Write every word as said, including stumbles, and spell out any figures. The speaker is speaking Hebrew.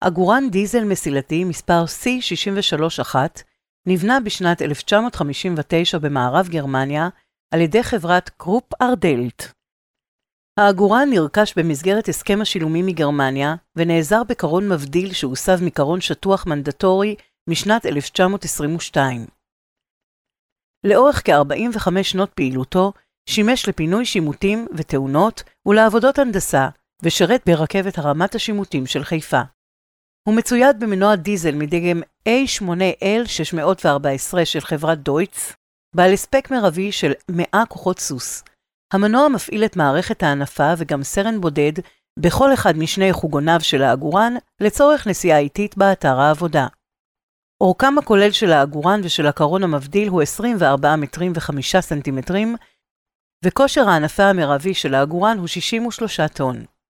עגורן דיזל מסילתי מספר סי שש שלוש אחת נבנה בשנת אלף תשע מאות חמישים ותשע במערב גרמניה על ידי חברת קרופ ארדלט. העגורן נרכש במסגרת הסכם השילומים מגרמניה ונעזר בקרון מבדיל שהוסב מקרון שטוח מנדטורי משנת אלף תשע מאות עשרים ושתיים. לאורך כ-ארבעים וחמש שנות פעילותו שימש לפינוי שימוטים ותאונות ולעבודות הנדסה ושרת ברכבת הרמת השימוטים של חיפה. הוא מצויד במנוע דיזל מדגם איי שמונה אל שש מאות וארבע עשרה של חברת דויטס, בעל הספק מרבי של מאה כוחות סוס. המנוע מפעיל את מערכת ההנפה וגם סרן בודד בכל אחד משני חוגוניו של העגורן לצורך נסיעה איטית באתר העבודה. אורכם הכולל של העגורן ושל הקרון המבדיל הוא עשרים וארבעה מטרים וחמישה סנטימטרים, וכושר ההנפה המרבי של העגורן הוא שישים ושלושה טון.